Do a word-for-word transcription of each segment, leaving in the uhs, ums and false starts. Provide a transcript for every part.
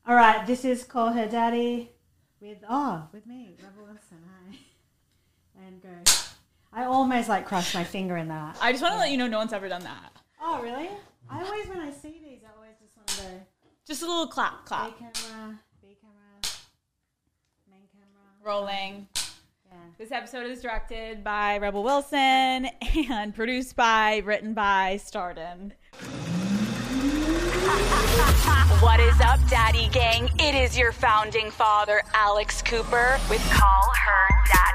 All right, this is Call Her Daddy with, oh, with me, Rebel Wilson, hi. And go. I almost like crushed my finger in that. I just want to yeah. let you know no one's ever done that. Oh, really? I always, when I see these, I always just want to go. Just a little clap, clap. B camera, B camera, main camera. Rolling. Yeah. This episode is directed by Rebel Wilson and produced by, written by, starred in. What is up, Daddy Gang? It is your founding father, Alex Cooper, with Call Her Daddy.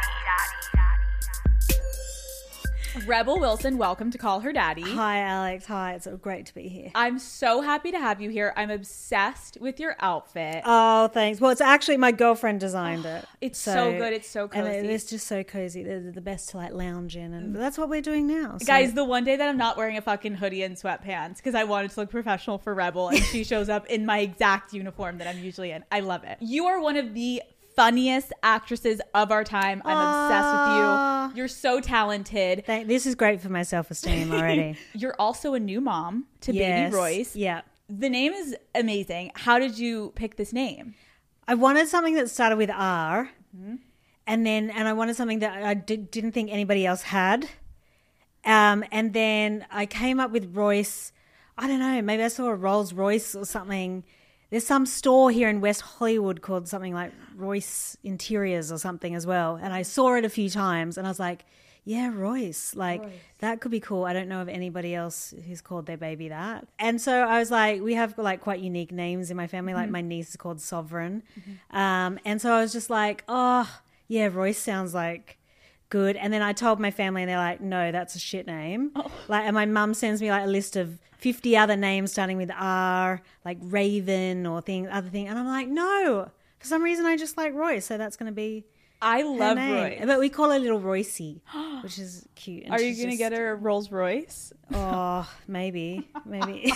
Rebel Wilson, welcome to Call Her Daddy. Hi, Alex. Hi. It's great to be here. I'm so happy to have you here. I'm obsessed with your outfit. Oh, thanks. Well, it's actually my girlfriend designed it. It's so, so good. It's so cozy. And it's just so cozy. They're the best to like lounge in, and that's what we're doing now. So. Guys, the one day that I'm not wearing a fucking hoodie and sweatpants because I wanted to look professional for Rebel, and she shows up in my exact uniform that I'm usually in. I love it. You are one of the funniest actresses of our time. I'm Aww. obsessed with you. You're so talented. Thank, this is great for my self-esteem already. You're also a new mom to yes. baby Royce. Yeah. The name is amazing. How did you pick this name? I wanted something that started with R, mm-hmm. and then and I wanted something that I did, didn't think anybody else had. Um, and then I came up with Royce. I don't know. Maybe I saw a Rolls Royce or something. There's some store here in West Hollywood called something like Royce Interiors or something as well. And I saw it a few times and I was like, yeah, Royce. Like, Royce. That could be cool. I don't know of anybody else who's called their baby that. And so I was like, we have like quite unique names in my family. Mm-hmm. Like my niece is called Sovereign. Mm-hmm. Um, and so I was just like, oh, yeah, Royce sounds like good. And then I told my family and they're like, no, that's a shit name. Oh. Like, and my mum sends me like a list of fifty other names starting with R, like Raven or thing, other thing. And I'm like, no, for some reason I just like Royce. So that's going to be I love name. Royce. But we call her little Roycey, which is cute. And are you going to get her a Rolls Royce? Oh, maybe, maybe.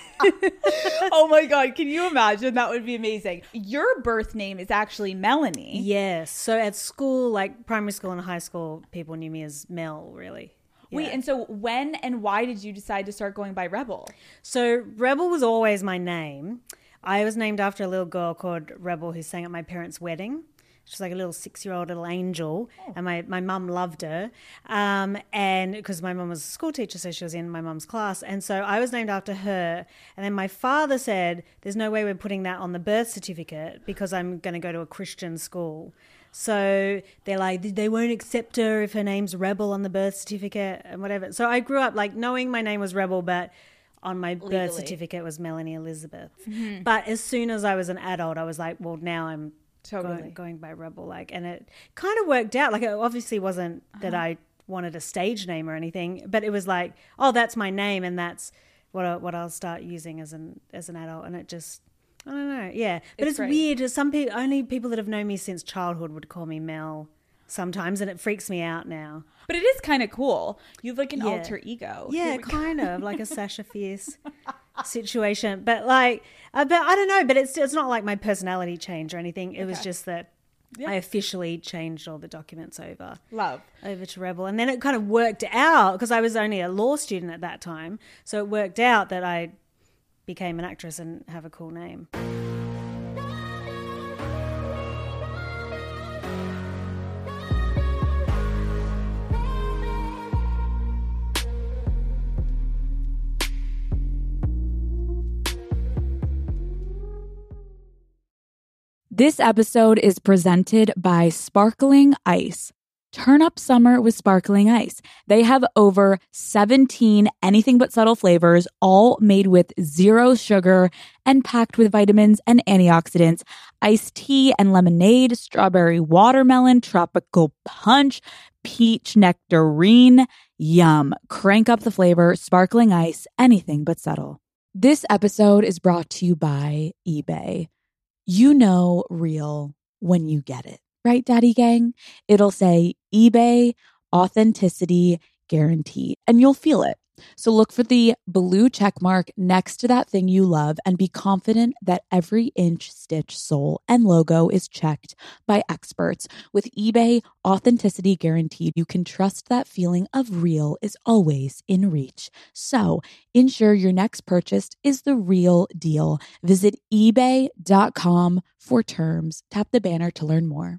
Oh my God. Can you imagine? That would be amazing. Your birth name is actually Melanie. Yes. So at school, like primary school and high school, people knew me as Mel, really. Yeah. Wait, and so when and why did you decide to start going by Rebel? So Rebel was always my name. I was named after a little girl called Rebel who sang at my parents' wedding. She's like a little six-year-old little angel, oh. and my, my mum loved her. Um, and because my mum was a school teacher, so she was in my mum's class. And so I was named after her. And then my father said, there's no way we're putting that on the birth certificate because I'm going to go to a Christian school. So they're like, they won't accept her if her name's Rebel on the birth certificate and whatever. So I grew up like knowing my name was Rebel, but on my Legally. birth certificate was Melanie Elizabeth. Mm-hmm. But as soon as I was an adult, I was like, well, now I'm totally. going, going by Rebel. Like, and it kind of worked out. Like it obviously wasn't uh-huh. that I wanted a stage name or anything, but it was like, oh, that's my name and that's what, I, what I'll start using as an, as an adult. And it just... I don't know, yeah. But it's, it's weird. Some people, only people that have known me since childhood would call me Mel sometimes, and it freaks me out now. But it is kind of cool. You have like an yeah. alter ego. Yeah, kind of like a Sasha Fierce situation. But like, uh, but I don't know. But it's it's not like my personality changed or anything. It okay. was just that yeah. I officially changed all the documents over. Love. Over to Rebel. And then it kind of worked out because I was only a law student at that time. So it worked out that I became an actress and have a cool name. This episode is presented by Sparkling Ice. Turn up summer with Sparkling Ice. They have over seventeen anything but subtle flavors, all made with zero sugar and packed with vitamins and antioxidants. Iced tea and lemonade, strawberry watermelon, tropical punch, peach nectarine. Yum. Crank up the flavor. Sparkling Ice, anything but subtle. This episode is brought to you by eBay. You know real when you get it. Right, Daddy Gang? It'll say eBay authenticity guarantee, and you'll feel it. So look for the blue check mark next to that thing you love and be confident that every inch, stitch, sole, and logo is checked by experts. With eBay Authenticity Guaranteed, you can trust that feeling of real is always in reach. So ensure your next purchase is the real deal. Visit ebay dot com for terms. Tap the banner to learn more.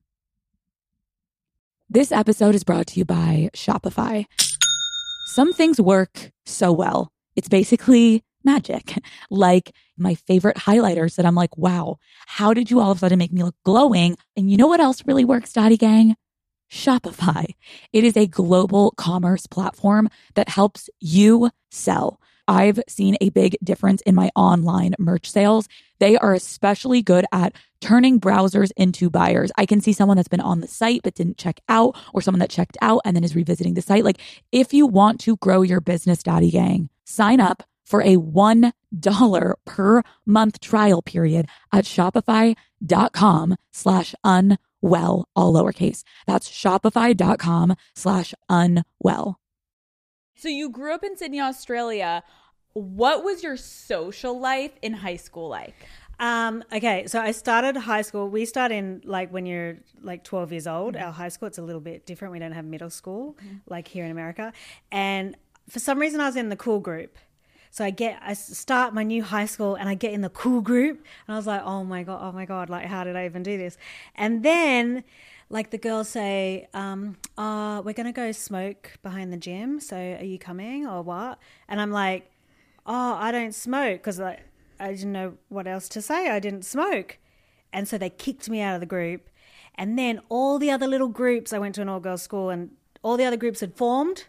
This episode is brought to you by Shopify. Some things work so well. It's basically magic. Like my favorite highlighters that I'm like, wow, how did you all of a sudden make me look glowing? And you know what else really works, Daddy Gang? Shopify. It is a global commerce platform that helps you sell. I've seen a big difference in my online merch sales. They are especially good at turning browsers into buyers. I can see someone that's been on the site but didn't check out, or someone that checked out and then is revisiting the site. Like, if you want to grow your business, Daddy Gang, sign up for a one dollar per month trial period at shopify.com slash unwell, all lowercase. That's shopify.com slash unwell. So you grew up in Sydney, Australia. What was your social life in high school like? Um, okay, so I started high school. We start in like when you're like twelve years old. Mm-hmm. Our high school, it's a little bit different. We don't have middle school mm-hmm. like here in America. And for some reason I was in the cool group. So I get, I start my new high school and I get in the cool group and I was like, oh my God, oh my God, like how did I even do this? And then like the girls say, um, oh, we're going to go smoke behind the gym. So are you coming or what? And I'm like, oh, I don't smoke, because like, I didn't know what else to say. I didn't smoke. And so they kicked me out of the group. And then all the other little groups, I went to an all-girls school and all the other groups had formed.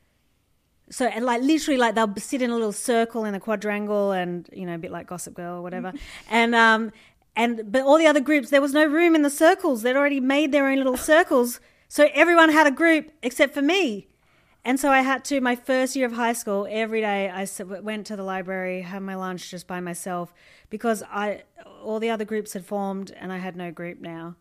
So, and like literally like they'll sit in a little circle in a quadrangle and, you know, a bit like Gossip Girl or whatever. and, um, and, but all the other groups, there was no room in the circles. They'd already made their own little circles. So everyone had a group except for me. And so I had to, my first year of high school, every day I went to the library, had my lunch just by myself, because I, all the other groups had formed and I had no group now.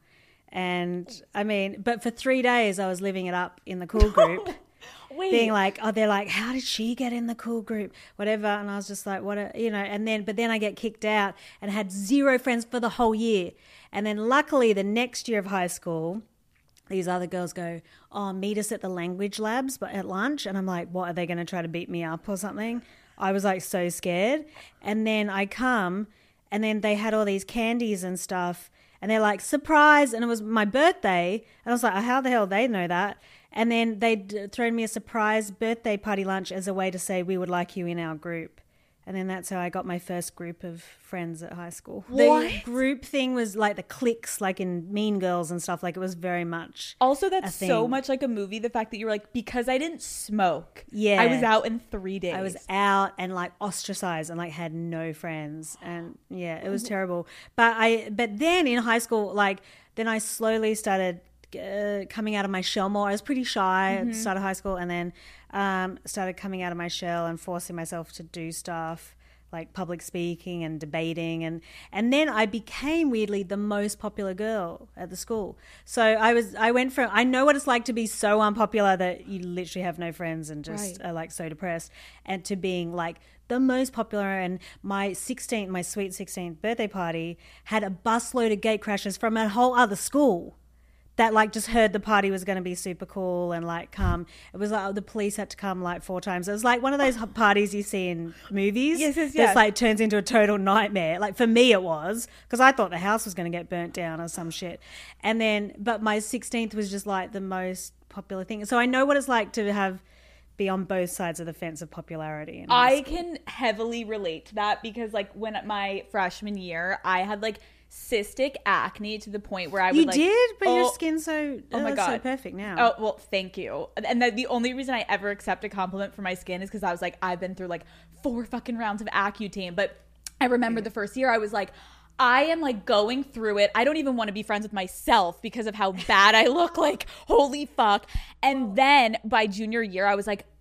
And I mean, but for three days I was living it up in the cool group. Wait. Being like, oh, they're like, how did she get in the cool group? Whatever. And I was just like, what, a, you know, and then, but then I get kicked out and had zero friends for the whole year. And then luckily the next year of high school, these other girls go, oh, meet us at the language labs but at lunch. And I'm like, what, are they going to try to beat me up or something? I was like so scared. And then I come and then they had all these candies and stuff. And they're like, surprise. And it was my birthday. And I was like, how the hell they know that? And then they'd thrown me a surprise birthday party lunch as a way to say, we would like you in our group. And then that's how I got my first group of friends at high school. What? The group thing was like the cliques, like in Mean Girls and stuff. Like it was very much Also, that's so much like a movie. The fact that you were like, because I didn't smoke. Yeah. I was out in three days. I was out and like ostracized and like had no friends. And yeah, it was terrible. But I, but then in high school, like then I slowly started Uh, coming out of my shell more. I was pretty shy mm-hmm. at the start of high school, and then um, started coming out of my shell and forcing myself to do stuff like public speaking and debating, and and then I became weirdly the most popular girl at the school. So I was I went from, I know what it's like to be so unpopular that you literally have no friends and just right. are like so depressed, and to being like the most popular. And my sixteenth, my sweet sixteenth birthday party had a busload of gate crashers from a whole other school that like just heard the party was going to be super cool and like come. It was like the police had to come like four times. It was like one of those parties you see in movies. Yes, yes, yes. That's like turns into a total nightmare. Like for me it was, because I thought the house was going to get burnt down or some shit. And then, but my sixteenth was just like the most popular thing. So I know what it's like to have be on both sides of the fence of popularity. I can heavily relate to that, because like when my freshman year, I had like cystic acne to the point where I would you like you did but oh, your skin's so oh my god so perfect now. Oh well, thank you. And the, the only reason I ever accept a compliment for my skin is because I was like, I've been through like four fucking rounds of Accutane. But I remember yeah. the first year I was like, I am like going through it. I don't even want to be friends with myself because of how bad I look. Like, holy fuck. And then by junior year I was like,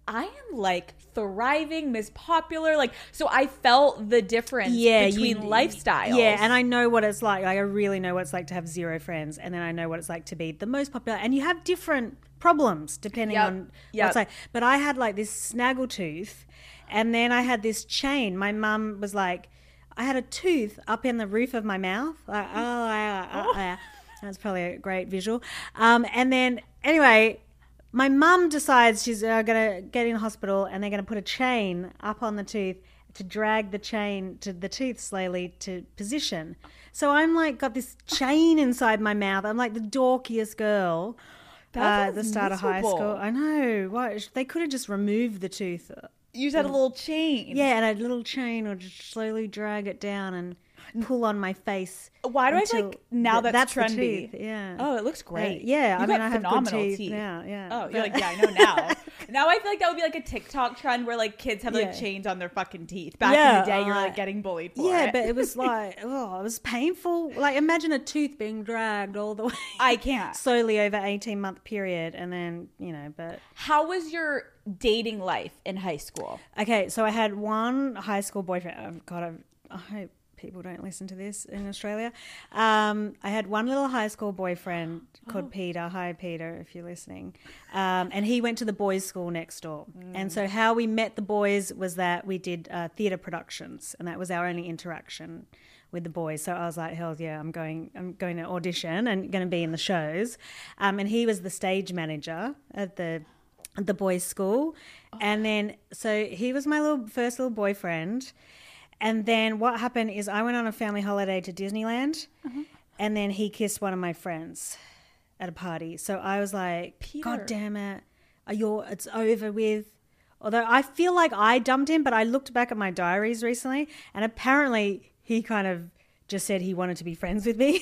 I am like thriving, Miss Popular. Like, so I felt the difference Yeah, between you- lifestyles. Yeah, and I know what it's like. Like, I really know what it's like to have zero friends, and then I know what it's like to be the most popular. And you have different problems depending Yep. on Yep. what's like. But I had like this snaggletooth, and then I had this chain. My mum was like, I had a tooth up in the roof of my mouth. Like, oh, ah, ah, ah. That's probably a great visual. Um, and then anyway. My mum decides she's uh, going to get in hospital and they're going to put a chain up on the tooth to drag the chain to the tooth slowly to position. So I'm like got this chain inside my mouth. I'm like the dorkiest girl uh, at the start of high miserable. school. I know. What? They could have just removed the tooth. You just had a little chain. Yeah, and a little chain would just slowly drag it down and pull on my face. Why do I feel until like now th- that's, that's the trendy? tooth, yeah. Oh, it looks great. Uh, yeah, You I mean, got I have good phenomenal teeth, teeth. now. Yeah. Oh, But- you're like, yeah, I know now. Now I feel like that would be like a TikTok trend where like kids have like Yeah. chains on their fucking teeth. Back Yeah, in the day, you're uh, like getting bullied for Yeah, it. but it was like, oh, it was painful. Like, imagine a tooth being dragged all the way. I can't. Slowly over eighteen month period, and then you know, but How was your dating life in high school? okay. So I had one high school boyfriend. Oh, God, I've, I hope people don't listen to this in Australia. Um, I had one little high school boyfriend called Oh. Peter. Hi, Peter, if you're listening. Um, and he went to the boys' school next door. Mm. And so how we met the boys was that we did uh, theatre productions, and that was our only interaction with the boys. So I was like, hell yeah, I'm going I'm going to audition and going to be in the shows. Um, and he was the stage manager at the at the boys' school. And then so he was my little first little boyfriend. And then what happened is I went on a family holiday to Disneyland, and then he kissed one of my friends at a party. So I was like, Peter. God damn it, are you, it's over with. Although I feel like I dumped him, but I looked back at my diaries recently, and apparently he kind of just said he wanted to be friends with me.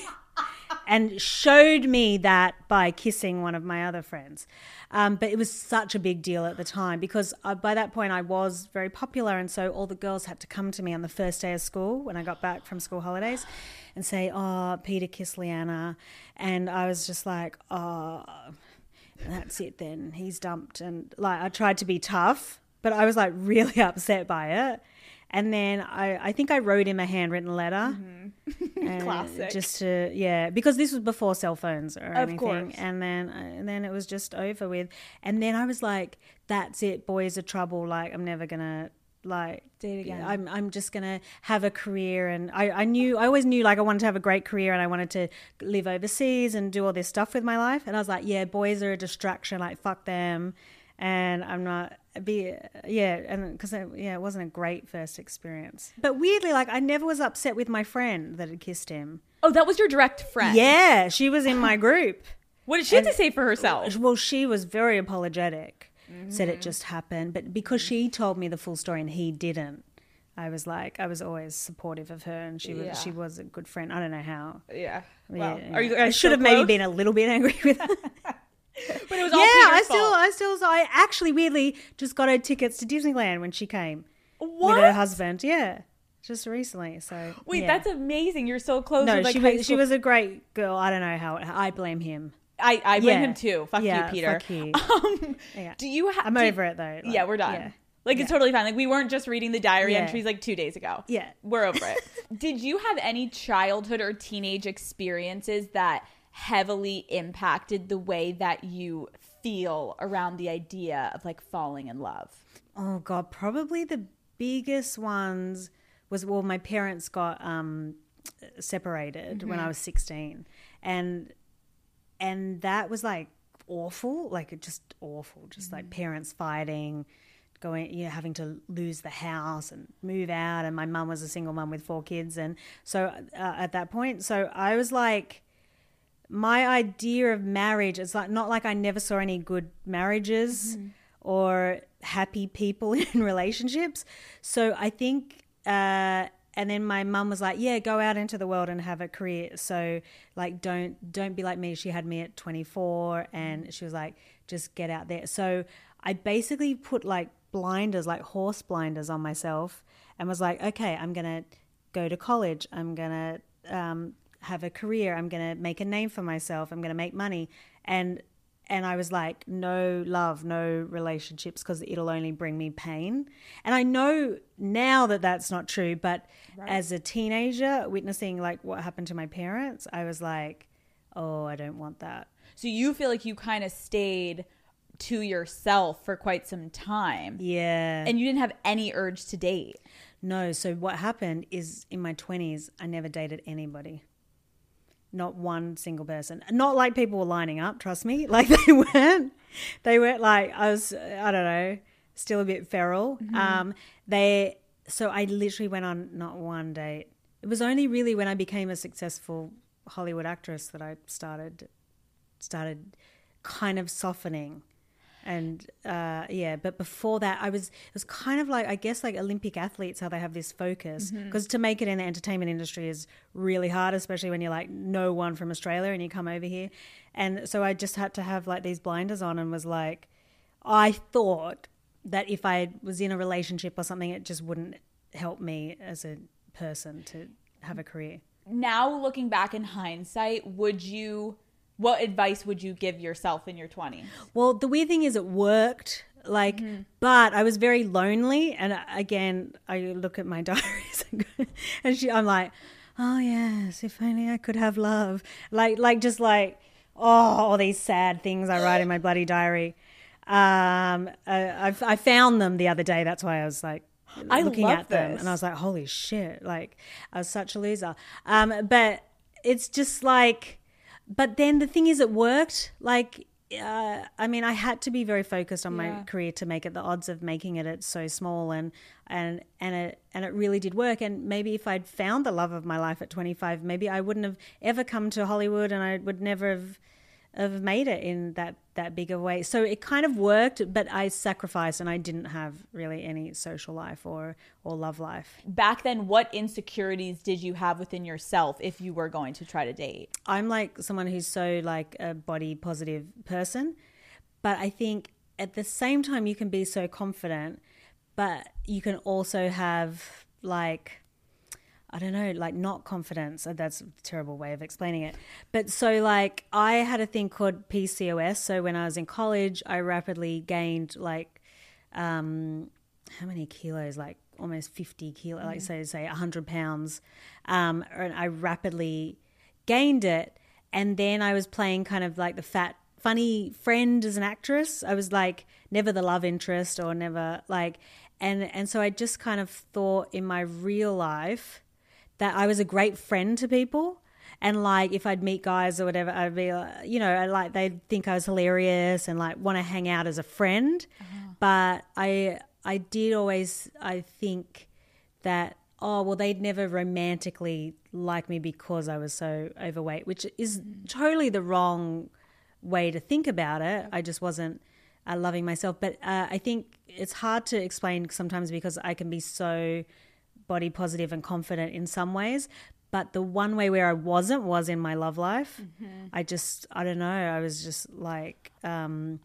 And showed me that by kissing one of my other friends. Um, but it was such a big deal at the time because uh, by that point I was very popular, and so all the girls had to come to me on the first day of school when I got back from school holidays and say, oh, Peter kissed Leanna. And I was just like, oh, that's it then. He's dumped. And like I tried to be tough, but I was like really upset by it. And then I, I think I wrote him a handwritten letter. And Classic. Just to, yeah, because this was before cell phones or Of anything. course. And then, and then it was just over with. And then I was like, that's it. Boys are trouble. Like, I'm never going to, like, Date again. I'm, I'm just going to have a career. And I, I knew, I always knew, like, I wanted to have a great career and I wanted to live overseas and do all this stuff with my life. And I was like, yeah, boys are a distraction. Like, fuck them. And I'm not be yeah and because yeah it wasn't a great first experience, but weirdly like I never was upset with my friend that had kissed him. Oh, that was your direct friend. Yeah, she was in my group. What did she have to say for herself? Well, she was very apologetic, said it just happened, but because she told me the full story and he didn't, I was like, I was always supportive of her, and she was Yeah. she was a good friend. I don't know how. Yeah. Yeah, Well, are you? I guys should have still maybe close? been a little bit angry with her. But it was all Yeah, I Peter's still, fault. I still, so I actually weirdly just got her tickets to Disneyland when she came What? with her husband. Yeah, just recently. So Wait, yeah. that's amazing. You're so close. no, with, like, she high was, she school- was a great girl. I don't know how. I blame him. I, I blame Yeah. him too. Fuck Yeah, you, Peter. fuck you. Um, Yeah. Do you have? I'm over it though. Like, yeah, we're done. Yeah. Like it's Yeah. totally fine. Like we weren't just reading the diary Yeah. entries like two days ago. Yeah. We're over it. Did you have any childhood or teenage experiences that heavily impacted the way that you feel around the idea of like falling in love? Oh God, probably the biggest ones was well, my parents got um, separated Mm-hmm. when I was sixteen, and and that was like awful, like it just awful, just Mm-hmm. like parents fighting, going, you know, having to lose the house and move out, and my mum was a single mum with four kids, and so uh, at that point, so I was like, my idea of marriage, it's like not like I never saw any good marriages or happy people in relationships. So I think, uh, and then my mum was like, yeah, go out into the world and have a career. So like, don't, don't be like me. She had me at twenty-four and she was like, just get out there. So I basically put like blinders, like horse blinders on myself and was like, okay, I'm going to go to college. I'm going to, um, have a career. I'm going to make a name for myself. I'm going to make money. And, and I was like, no love, no relationships, because it'll only bring me pain. And I know now that that's not true, but right. as a teenager witnessing like what happened to my parents, I was like, oh, I don't want that. So you feel like you kind of stayed to yourself for quite some time. Yeah. And you didn't have any urge to date. No. So what happened is in my twenties, I never dated anybody. Not one single person. Not like people were lining up, trust me. Like they weren't. They weren't like, I was, I don't know, still a bit feral. Mm-hmm. Um, they, so I literally went on not one date. It was only really when I became a successful Hollywood actress that I started, started kind of softening. And uh, yeah, but before that, I was, it was kind of like, I guess like Olympic athletes, how they have this focus. Because mm-hmm. to make it in the entertainment industry is really hard, especially when you're like no one from Australia and you come over here. And so I just had to have like these blinders on and was like, I thought that if I was in a relationship or something, it just wouldn't help me as a person to have a career. Now looking back in hindsight, would you... what advice would you give yourself in your twenties? Well, the weird thing is it worked, like, mm-hmm. but I was very lonely. And again, I look at my diaries and she, I'm like, oh yes, if only I could have love. Like, like just like, oh, all these sad things I write in my bloody diary. Um, I, I found them the other day. That's why I was like, I looking love at them this. And I was like, holy shit. Like I was such a loser. Um, but it's just like, but then the thing is, it worked. Like, uh, I mean, I had to be very focused on yeah. my career to make it. The odds of making it, it's so small, and and and it and it really did work. And maybe if I'd found the love of my life at twenty-five, maybe I wouldn't have ever come to Hollywood, and I would never have have made it in that that big a way. So it kind of worked, but I sacrificed, and I didn't have really any social life or or love life. Back then, what insecurities did you have within yourself if you were going to try to date? I'm like someone who's so like a body positive person, but I think at the same time you can be so confident, but you can also have like, I don't know, like not confidence. That's a terrible way of explaining it. But so like I had a thing called P C O S. So when I was in college, I rapidly gained like, um, how many kilos? Like almost fifty kilos, mm-hmm. like say, say one hundred pounds. Um, and I rapidly gained it. And then I was playing kind of like the fat, funny friend as an actress. I was like never the love interest or never like, and, and so I just kind of thought in my real life that I was a great friend to people. And like, if I'd meet guys or whatever, I'd be like, you know, like they'd think I was hilarious and like want to hang out as a friend. Uh-huh. But I, I did always, I think that, oh, well, they'd never romantically like me because I was so overweight, which is mm. totally the wrong way to think about it. I just wasn't uh, loving myself. But uh, I think it's hard to explain sometimes because I can be so body positive and confident in some ways, but the one way where I wasn't was in my love life. Mm-hmm. I just, I don't know, I was just like, um,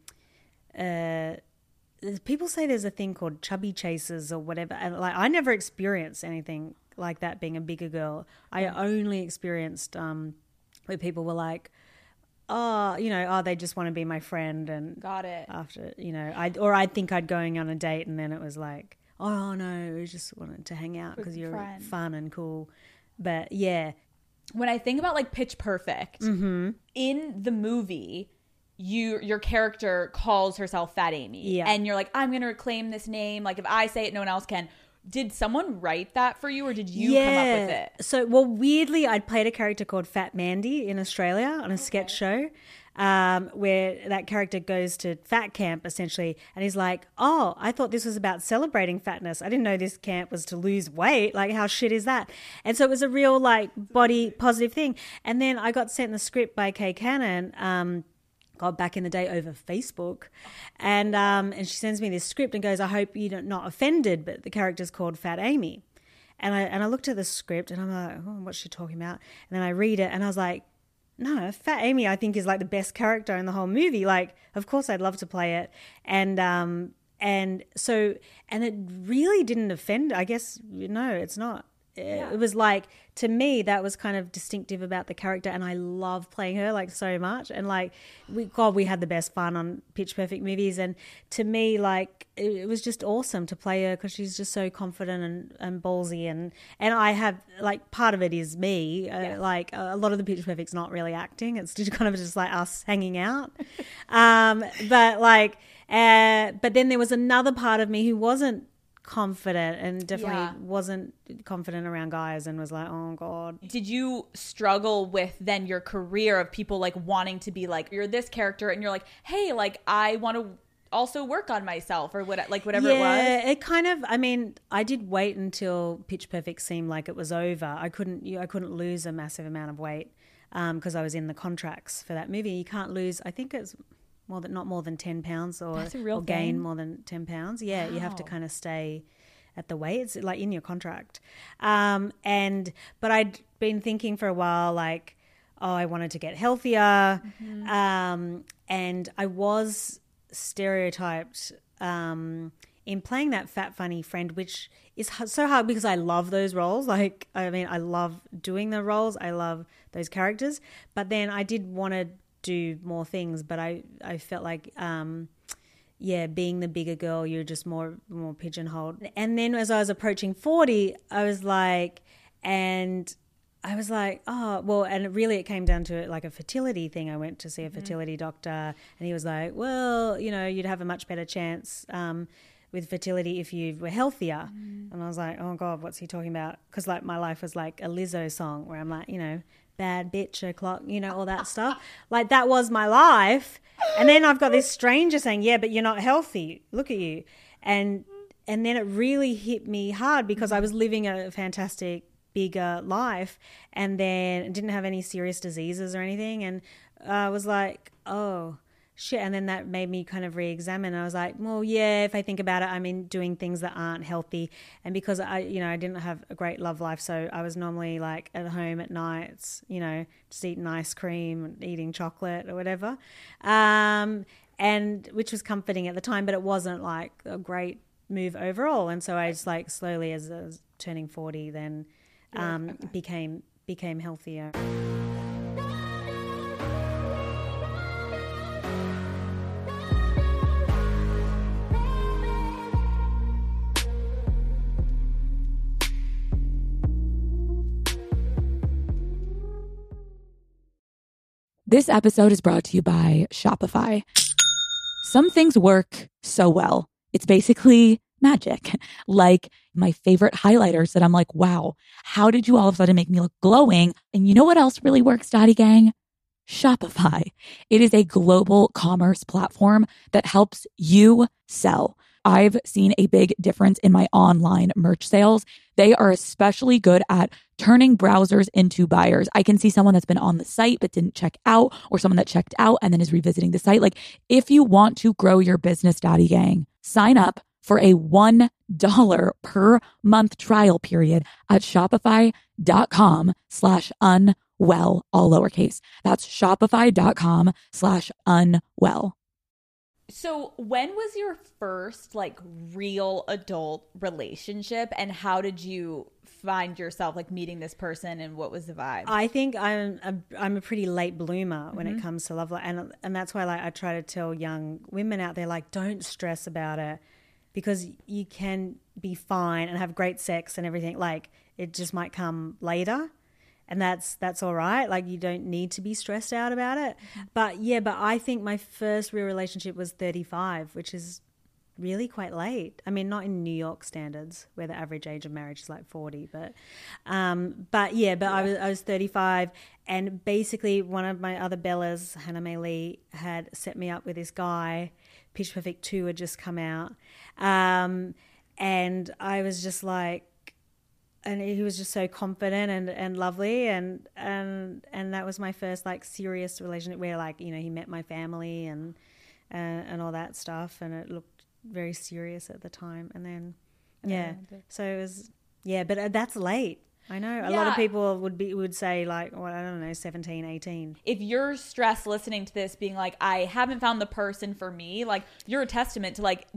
uh, people say there's a thing called chubby chasers or whatever, and like I never experienced anything like that being a bigger girl. I only experienced um, where people were like, oh, you know, oh, they just want to be my friend, and got it. After, you know, I or I'd think I'd going on a date, and then it was like, oh no, we just wanted to hang out because you're friend. Fun and cool. But yeah. When I think about like Pitch Perfect, mm-hmm. in the movie, you your character calls herself Fat Amy. Yeah. And you're like, I'm going to reclaim this name. Like if I say it, no one else can. Did someone write that for you or did you yeah. come up with it? So, well, weirdly, I'd played a character called Fat Mandy in Australia on a okay. sketch show. Um, where that character goes to fat camp essentially, and he's like, oh, I thought this was about celebrating fatness. I didn't know this camp was to lose weight. Like, how shit is that? And so it was a real like body positive thing. And then I got sent the script by Kay Cannon, um, God, back in the day over Facebook, and um, and she sends me this script and goes, I hope you're not offended, but the character's called Fat Amy. And I and I looked at the script and I'm like, oh, what's she talking about? And then I read it and I was like, no, Fat Amy, I think, is like the best character in the whole movie. Like, of course, I'd love to play it. And um, and so, and it really didn't offend. I guess, no, it's not. it, it was like, to me, that was kind of distinctive about the character, and I love playing her like so much. And like, we, God, we had the best fun on Pitch Perfect movies, and to me, like, it, it was just awesome to play her because she's just so confident and, and ballsy, and and I have like part of it is me, uh, yes. like a lot of the Pitch Perfect's not really acting; it's just kind of just like us hanging out. um, but like, uh, but then there was another part of me who wasn't confident and definitely yeah. wasn't confident around guys and was like, oh God. Did you struggle with then your career of people like wanting to be like, you're this character and you're like, hey, like I want to also work on myself or what, like whatever yeah, it was? Yeah, it kind of, I mean, I did wait until Pitch Perfect seemed like it was over. I couldn't, I couldn't lose a massive amount of weight because um, I was in the contracts for that movie. You can't lose, I think it's more than not more than ten pounds or, That's a real or gain thing. more than ten pounds. Yeah, wow. You have to kind of stay at the weight. It's like in your contract. Um, and but I'd been thinking for a while, like, oh, I wanted to get healthier, mm-hmm. um, and I was stereotyped um, in playing that fat funny friend, which is so hard because I love those roles. Like, I mean, I love doing the roles. I love those characters. But then I did want to do more things, but I, I felt like, um, yeah, being the bigger girl, you're just more more pigeonholed. And then as I was approaching forty, I was like, and I was like, oh, well, and really it came down to like a fertility thing. I went to see a fertility mm-hmm. doctor, and he was like, well, you know, you'd have a much better chance um, with fertility if you were healthier. Mm. And I was like, oh God, what's he talking about? Because like my life was like a Lizzo song where I'm like, you know, bad bitch o'clock, you know, all that stuff. Like that was my life. And then I've got this stranger saying, yeah, but you're not healthy. Look at you. And and then it really hit me hard because I was living a fantastic, bigger life and then didn't have any serious diseases or anything. And I was like, oh, shit. And then that made me kind of re-examine. I was like, well, yeah, if I think about it, I'm in doing things that aren't healthy. And because I, you know, I didn't have a great love life. So I was normally like at home at nights, you know, just eating ice cream, eating chocolate or whatever. Um, and which was comforting at the time, but it wasn't like a great move overall. And so I just like slowly as I was turning forty, then um, okay. became, became healthier. This episode is brought to you by Shopify. Some things work so well. It's basically magic. Like my favorite highlighters that I'm like, wow, how did you all of a sudden make me look glowing? And you know what else really works, Daddy Gang? Shopify. It is a global commerce platform that helps you sell. I've seen a big difference in my online merch sales. They are especially good at turning browsers into buyers. I can see someone that's been on the site but didn't check out, or someone that checked out and then is revisiting the site. Like if you want to grow your business, Daddy Gang, sign up for a one dollar per month trial period at shopify.com slash unwell, all lowercase. That's shopify.com slash unwell. So when was your first like real adult relationship, and how did you find yourself like meeting this person, and what was the vibe? I think I'm a, I'm a pretty late bloomer when Mm-hmm. it comes to love life, and and that's why like I try to tell young women out there, like, don't stress about it, because you can be fine and have great sex and everything. Like it just might come later. And that's that's all right. Like you don't need to be stressed out about it. Mm-hmm. But yeah, but I think my first real relationship was thirty-five, which is really quite late. I mean, not in New York standards, where the average age of marriage is like forty. But um, but yeah, but yeah. I was I was thirty-five, and basically one of my other Bellas, Hannah Mae Lee, had set me up with this guy. Pitch Perfect two had just come out, um, and I was just like. And he was just so confident and, and lovely, and and and that was my first like serious relationship where like, you know, he met my family and uh, and all that stuff, and it looked very serious at the time. And then yeah, so it was yeah, but that's late. I know a yeah. lot of people would be would say like, well, I don't know, seventeen, eighteen. If you're stressed listening to this, being like, I haven't found the person for me, like you're a testament to like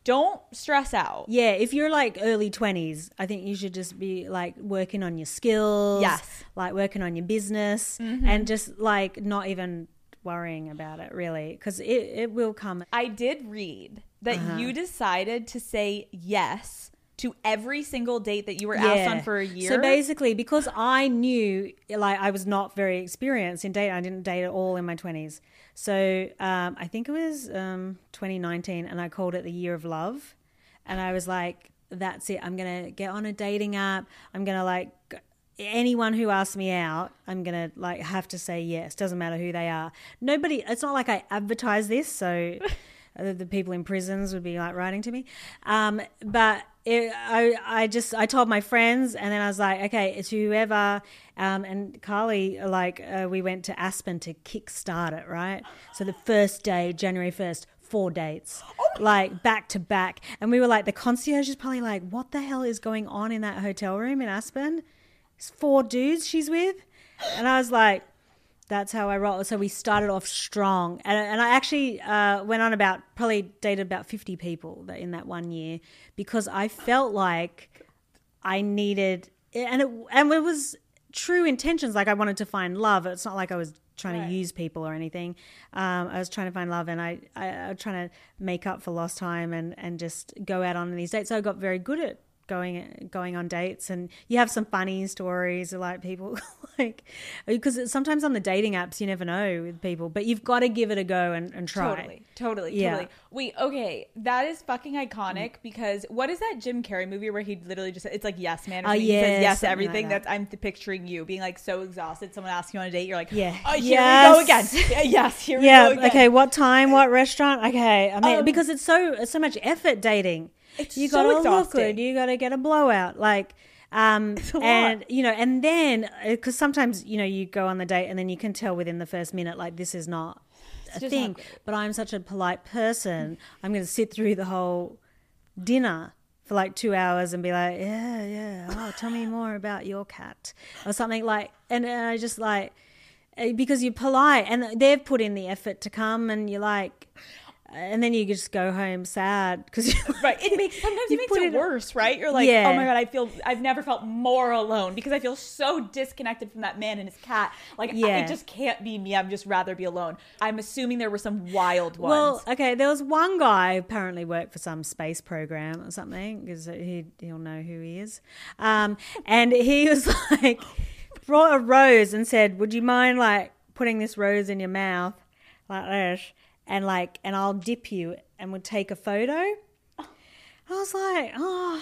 don't stress out. Yeah, if you're like early twenties, I think you should just be like working on your skills. Yes. Like working on your business Mm-hmm. and just like not even worrying about it really, because it, it will come. I did read that Uh-huh. you decided to say yes to every single date that you were asked on for a year. So basically, because I knew like I was not very experienced in dating, I didn't date at all in my twenties. So um, I think it was um, twenty nineteen, and I called it the year of love. And I was like, that's it. I'm going to get on a dating app. I'm going to like anyone who asks me out, I'm going to like have to say yes. Doesn't matter who they are. Nobody, it's not like I advertise this. So the people in prisons would be like writing to me. Um, but it, I, I just, I told my friends, and then I was like, okay, it's whoever, um, and Carly, like, uh, we went to Aspen to kickstart it, right? So the first day, January first, four dates, like back to back. And we were like, the concierge is probably like, what the hell is going on in that hotel room in Aspen? It's four dudes she's with. And I was like, that's how I roll. So we started off strong. And, and I actually uh, went on about, probably dated about fifty people that in that one year, because I felt like I needed, and it, and it was true intentions. Like I wanted to find love. It's not like I was trying Right. to use people or anything. Um, I was trying to find love, and I, I, I was trying to make up for lost time and, and just go out on these dates. So I got very good at going going on dates, and you have some funny stories like people like, because sometimes on the dating apps you never know with people, but you've got to give it a go and, and try. Totally, totally, Yeah. totally. Wait, okay, that is fucking iconic, because what is that Jim Carrey movie where he literally just, it's like yes man, or Oh, something? He yeah, says yes to something everything. like that. That's, I'm picturing you being like so exhausted, someone asking you on a date, you're like, Yeah. oh, here Yes. we go again. Yeah, yes, here we Yeah. go again. Okay. What time? What restaurant? Okay. I mean, Um, because it's so it's so much effort dating. It's you so gotta look exhausting. good. You gotta get a blowout. Like, um, It's a lot. and you know, and then because sometimes you know you go on the date and then you can tell within the first minute like this is not a just thing. not great. But I'm such a polite person. I'm going to sit through the whole dinner for like two hours and be like, yeah, yeah. Oh, tell me more about your cat or something like. And, and I just like, eh, because you're polite and they've put in the effort to come, and you're like, and then you just go home sad because Right. It makes, sometimes You it makes put it it- worse, right? You're like, Yeah. oh my God, I feel, I've never felt more alone because I feel so disconnected from that man and his cat. Like, I, Yeah. it just can't be me. I'd just rather be alone. I'm assuming there were some wild ones. Well, okay, there was one guy who apparently worked for some space program or something, because he, he'll know who he is. Um, and he was like, brought a rose and said, would you mind like putting this rose in your mouth like this? And like, and I'll dip you, and would take a photo. I was like, oh,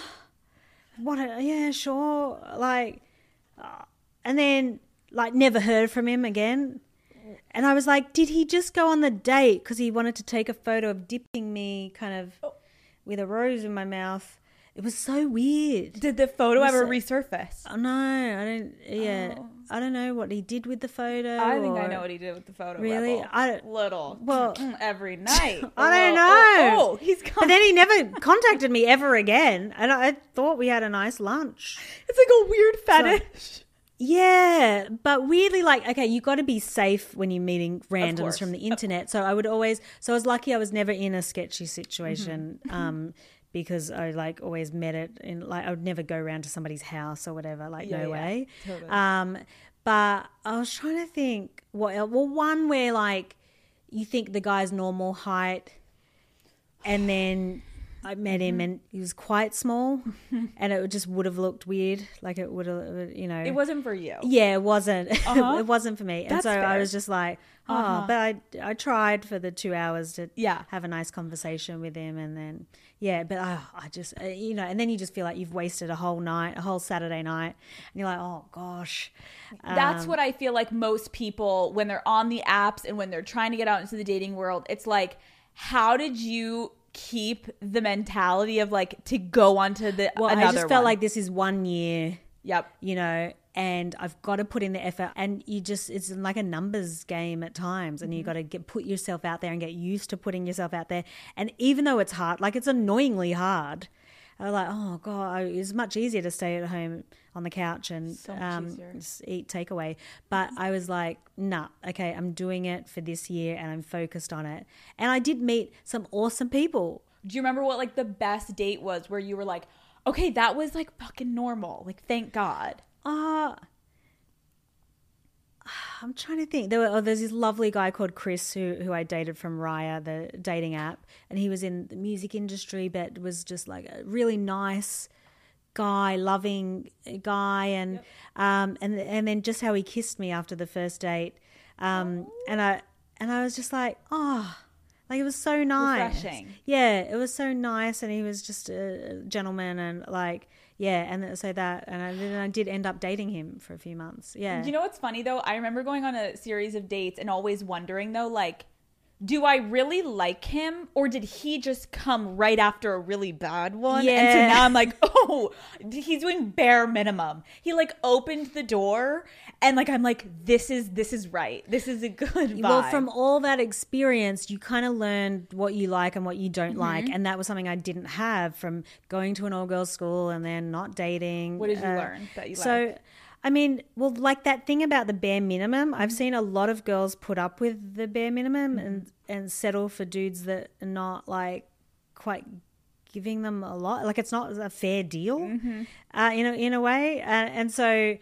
what? A, yeah, sure. Like, uh, and then like never heard from him again. And I was like, did he just go on the date because he wanted to take a photo of dipping me kind of with a rose in my mouth? It was so weird. Did the photo Was ever it- resurface? Oh, no, I don't. Yeah, Oh. I don't know what he did with the photo. I think I or- know what he did with the photo. Really? Rebel. I don't- little. Well- Mm, every night. I don't Oh, know. Oh, oh, he's But gone. then he never contacted me ever again, and I thought we had a nice lunch. It's like a weird fetish. Yeah, but weirdly, like, okay, you got to be safe when you're meeting randoms course. from the internet. So I would always, so I was lucky I was never in a sketchy situation, Mm-hmm. um, because I like always met it in, like, I would never go around to somebody's house or whatever, like, Yeah, no yeah, way. totally. Um, but I was trying to think what else. Well, one where like you think the guy's normal height, and then I met him and he was quite small, and it just would have looked weird. Like it would have, you know. It wasn't for you. Yeah, it wasn't. Uh-huh. It wasn't for me. And That's so I fair. was just like, oh, Uh-huh. but I, I tried for the two hours to Yeah. have a nice conversation with him. And then, yeah, but oh, I just, uh, you know, and then you just feel like you've wasted a whole night, a whole Saturday night. And you're like, oh, gosh. That's Um, what I feel like most people, when they're on the apps and when they're trying to get out into the dating world, it's like, how did you keep the mentality of like to go onto the Well, another I just felt one? like this is one year, Yep. you know, and I've got to put in the effort, and you just, it's like a numbers game at times, and you Mm-hmm. got to get, put yourself out there and get used to putting yourself out there. And even though it's hard, like it's annoyingly hard, I was like, oh God, it's much easier to stay at home on the couch and So much um, easier. just eat takeaway. But I was like, nah, okay, I'm doing it for this year and I'm focused on it. And I did meet some awesome people. Do you remember what like the best date was where you were like, okay, that was like fucking normal. Like, thank God. Uh, I'm trying to think. There were, oh, there's this lovely guy called Chris who, who I dated from Raya, the dating app. And he was in the music industry, but was just like a really nice guy, loving guy. And yep. um, and and then just how he kissed me after the first date. Um, oh. And I and I was just like, oh, like it was so nice. Refreshing. Yeah, it was so nice. And he was just a gentleman and like, yeah, and so that, and I, then I did end up dating him for a few months. Yeah. You know what's funny though? I remember going on a series of dates and always wondering though, like, do I really like him or did he just come right after a really bad one? Yeah. And so now I'm like, oh, he's doing bare minimum. He like opened the door and like, I'm like, this is, this is right. This is a good vibe. Well, from all that experience, you kind of learned what you like and what you don't mm-hmm. like. And that was something I didn't have from going to an all girls school and then not dating. What did you uh, learn that you so, liked? I mean, well, like that thing about the bare minimum, I've seen a lot of girls put up with the bare minimum mm-hmm. and, and settle for dudes that are not like quite giving them a lot. Like it's not a fair deal, mm-hmm. uh, in, a, in a way. Uh, and so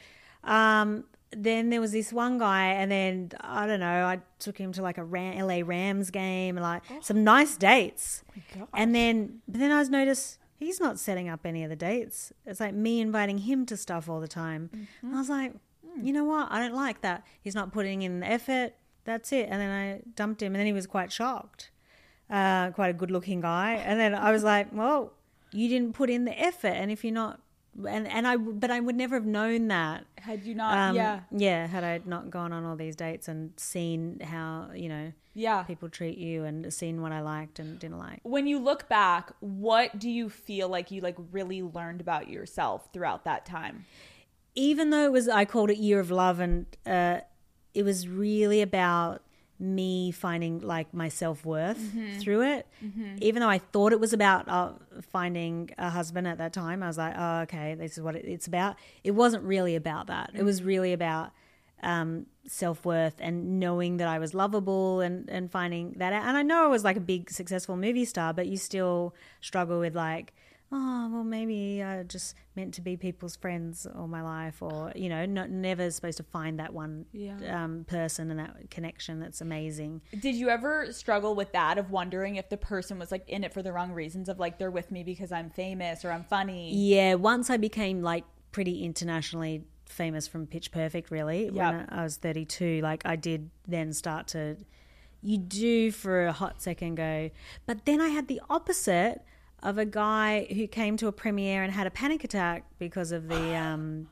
um, then there was this one guy and then, I don't know, I took him to like a Ram, L A Rams game, like oh. some nice dates. Oh and then, but then I was noticed, he's not setting up any of the dates. It's like me inviting him to stuff all the time. Mm-hmm. And I was like, mm. you know what? I don't like that. He's not putting in the effort. That's it. And then I dumped him and then he was quite shocked. Uh, quite a good looking guy. And then I was like, well, you didn't put in the effort. And if you're not, and, and I, but I would never have known that. Had you not, um, yeah. Yeah. Had I not gone on all these dates and seen how, you know, yeah, people treat you and seen what I liked and didn't like. When you look back, what do you feel like you like really learned about yourself throughout that time? Even though it was, I called it Year of Love, and uh, it was really about me finding like my self-worth mm-hmm. through it. Mm-hmm. Even though I thought it was about uh, finding a husband at that time, I was like, oh, okay, this is what it's about. It wasn't really about that. Mm-hmm. It was really about um, self-worth and knowing that I was lovable and, and finding that out. And I know I was like a big successful movie star, but you still struggle with like, oh, well, maybe I just meant to be people's friends all my life, or, you know, not never supposed to find that one yeah. um, person and that connection that's amazing. Did you ever struggle with that of wondering if the person was like in it for the wrong reasons of like, they're with me because I'm famous or I'm funny? Yeah. Once I became like pretty internationally famous from Pitch Perfect, really, yep. when I was thirty-two, like I did then start to, you do for a hot second go, but then I had the opposite of a guy who came to a premiere and had a panic attack because of the um,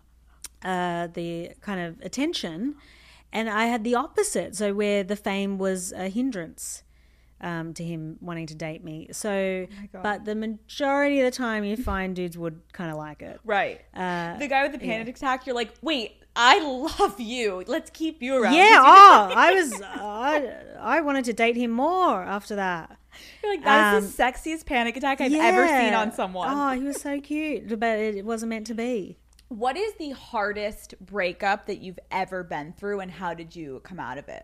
uh, the kind of attention, and I had the opposite. So where the fame was a hindrance um, to him wanting to date me. So, oh but the majority of the time, you find dudes would kind of like it. Right. Uh, the guy with the panic yeah. attack, you're like, wait, I love you. Let's keep you around. Yeah. Oh, I was. I I wanted to date him more after that. You're like, that's um, the sexiest panic attack I've yeah. ever seen on someone. Oh, he was so cute, but it wasn't meant to be. What is the hardest breakup that you've ever been through, and how did you come out of it?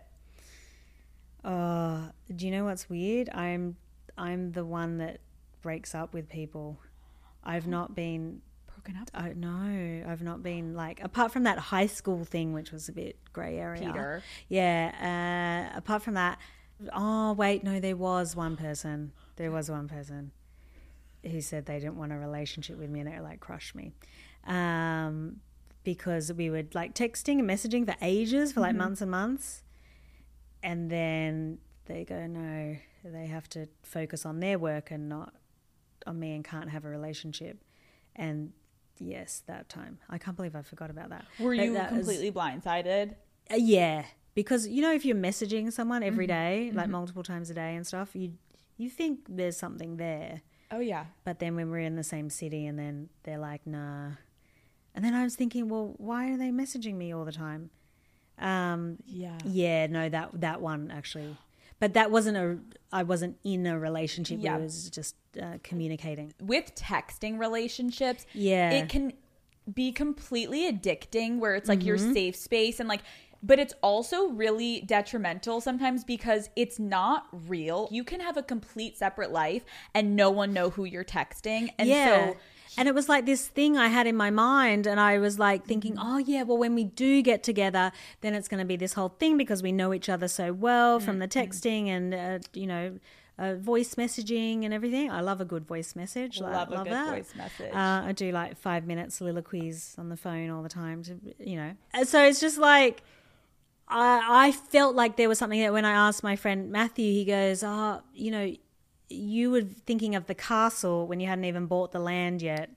Uh, do you know what's weird? I'm I'm the one that breaks up with people. I've not been broken up. I no, I've not been like, apart from that high school thing, which was a bit grey area. Peter. Yeah. Uh, apart from that. Oh, wait, no, there was one person. There was one person who said they didn't want a relationship with me, and it like crushed me. Um, because we were like texting and messaging for ages, for like mm-hmm. months and months. And then they go, no, they have to focus on their work and not on me, and can't have a relationship. And yes, that time. I can't believe I forgot about that. Were but you completely was, blindsided? Uh, yeah. Because, you know, if you're messaging someone every day, mm-hmm. like multiple times a day and stuff, you you think there's something there. Oh, yeah. But then when we're in the same city and then they're like, nah. And then I was thinking, well, why are they messaging me all the time? Um, yeah. Yeah, no, that that one actually. But that wasn't a, I wasn't in a relationship. Yeah. It was just uh, communicating. With texting relationships, yeah, it can be completely addicting where it's like mm-hmm. your safe space, and like, But it's also really detrimental sometimes because it's not real. You can have a complete separate life and no one know who you're texting. And yeah. so and it was like this thing I had in my mind, and I was like thinking, oh yeah, well when we do get together, then it's going to be this whole thing because we know each other so well from the texting and uh, you know, uh, voice messaging and everything. I love a good voice message. Love, love a good that. voice message. Uh, I do like five minute soliloquies on the phone all the time to, you know. And so it's just like, I, I felt like there was something that when I asked my friend Matthew, he goes, oh, you know, you were thinking of the castle when you hadn't even bought the land yet.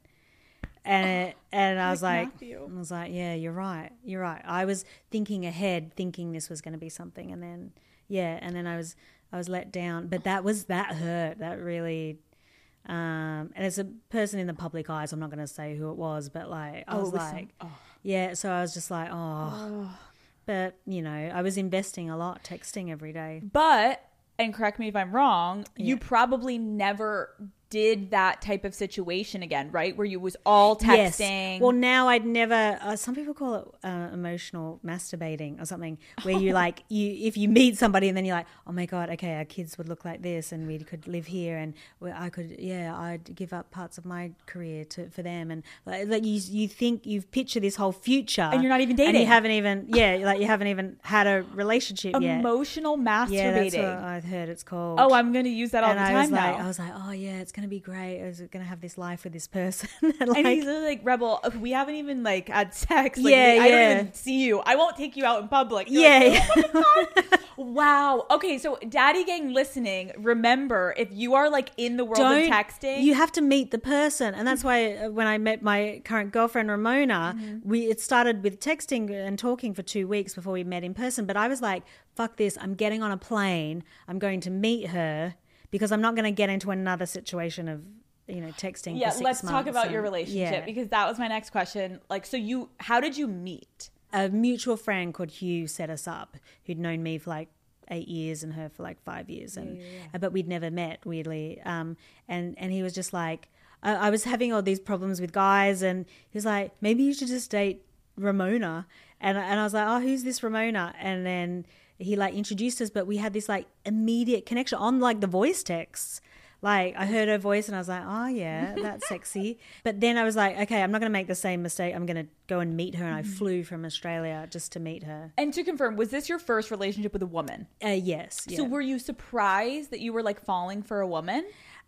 And, and I was like, Matthew. I was like, yeah, you're right. You're right. I was thinking ahead, thinking this was going to be something. And then, yeah. And then I was, I was let down, but that was, that hurt. That really, um, and as a person in the public eyes, I'm not going to say who it was, but like, I Oh, was listen. like, Oh. yeah. So I was just like, oh, but you know, I was investing a lot, texting every day. But, and correct me if I'm wrong, you probably never did that type of situation again, right? Where you was all texting. Yes. Well, now I'd never, uh, some people call it uh, emotional masturbating or something, where you like, you if you meet somebody and then you're like, oh my God, okay, our kids would look like this and we could live here and I could, yeah, I'd give up parts of my career to for them. And like, like you, you think you've pictured this whole future. And you're not even dating. And you haven't even, yeah, like you haven't even had a relationship yet. Emotional masturbating. Yeah, that's what I've heard it's called. Oh, I'm going to use that all and the I time was like, now. I was like, oh yeah, it's going to be great. I was going to have this life with this person. and like, and he's like, Rebel, we haven't even like had sex. Like, Yeah, we- I yeah. don't even see you. I won't take you out in public. You're yeah, like, yeah. wow. Okay, so Daddy Gang listening, remember, if you are like in the world of texting. You have to meet the person, and that's why uh, when I met my current girlfriend Ramona, Mm-hmm. we it started with texting and talking for two weeks before we met in person. But I was like, "Fuck this! I'm getting on a plane. I'm going to meet her because I'm not going to get into another situation of you know texting." yeah, for six let's talk months about and- your relationship yeah. because that was my next question. Like, so you, how did you meet? A mutual friend called Hugh set us up, who'd known me for like eight years and her for like five years, and Yeah, yeah, yeah. uh, but we'd never met, weirdly. Um, and and he was just like, I, I was having all these problems with guys, and he was like, maybe you should just date Ramona. And and I was like, oh, who's this Ramona? And then he like introduced us, but we had this like immediate connection on like the voice texts. Like I heard her voice and I was like, oh yeah, that's sexy. But then I was like, okay, I'm not going to make the same mistake. I'm going to go and meet her. And I flew from Australia just to meet her. And to confirm, was this your first relationship with a woman? Uh, yes. So yeah. were you surprised that you were like falling for a woman?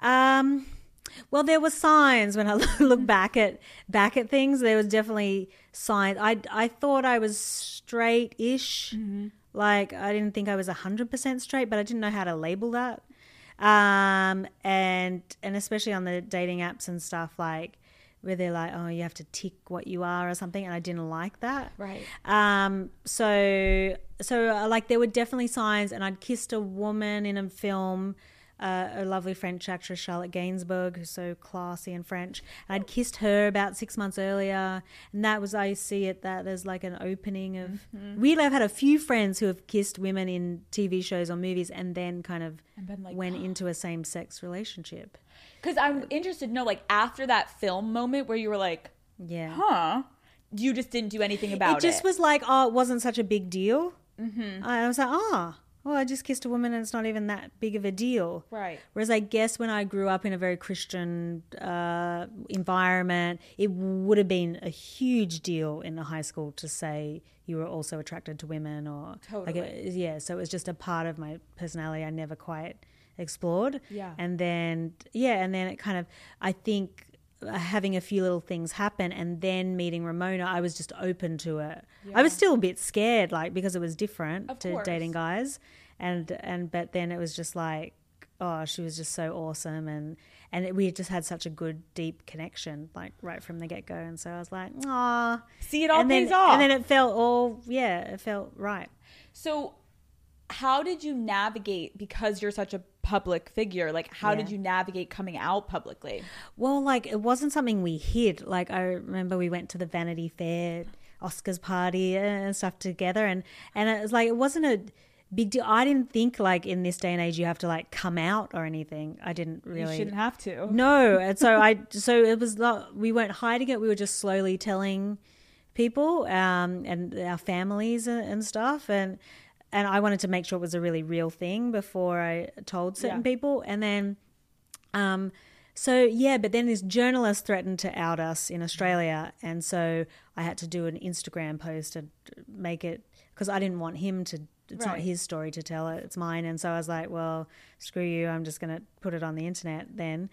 Um, well, there were signs when I look back at back at things. There was definitely signs. I I thought I was straight-ish. Mm-hmm. Like I didn't think I was a hundred percent straight, but I didn't know how to label that. Um, and and especially on the dating apps and stuff, like where they're like, oh, you have to tick what you are or something, and I didn't like that. Right. Um. So so uh, like there were definitely signs, and I'd kissed a woman in a film. Uh, a lovely French actress, Charlotte Gainsbourg, who's so classy and French. And I'd kissed her about six months earlier, and that was I see it that there's like an opening of. Mm-hmm. Weirdly, I've had a few friends who have kissed women in T V shows or movies, and then kind of And been like, went into a same-sex relationship. Because I'm interested to know, like, after that film moment where you were like, Yeah, huh, you just didn't do anything about it it. just was like, oh, it wasn't such a big deal. Mm-hmm. I was like, oh. Well, I just kissed a woman and it's not even that big of a deal. Right. Whereas I guess when I grew up in a very Christian uh, environment, it would have been a huge deal in the high school to say you were also attracted to women or Totally. like a, yeah. So it was just a part of my personality I never quite explored. Yeah. And then yeah, and then it kind of I think having a few little things happen and then meeting Ramona, I was just open to it. Yeah. I was still a bit scared, like because it was different Of to course. dating guys, and and but then it was just like, oh, she was just so awesome, and and it, we had just had such a good deep connection, like right from the get go, and so I was like, ah, See, it all and pays then, off. and then it felt all yeah, it felt right. So how did you navigate, because you're such a public figure, like how Yeah. did you navigate coming out publicly? Well, like it wasn't something we hid. Like I remember we went to the Vanity Fair Oscars party and stuff together, and and it was like it wasn't a big deal. I didn't think like in this day and age you have to like come out or anything. I didn't really. You shouldn't have to. No, and so I so it was not. We weren't hiding it. We were just slowly telling people um, and our families and, and stuff. And and I wanted to make sure it was a really real thing before I told certain Yeah. people. And then, um, so yeah, but then this journalist threatened to out us in Australia. And so I had to do an Instagram post to make it, because I didn't want him to, it's not Right. his story to tell it, it's mine. And so I was like, well, screw you, I'm just going to put it on the internet then.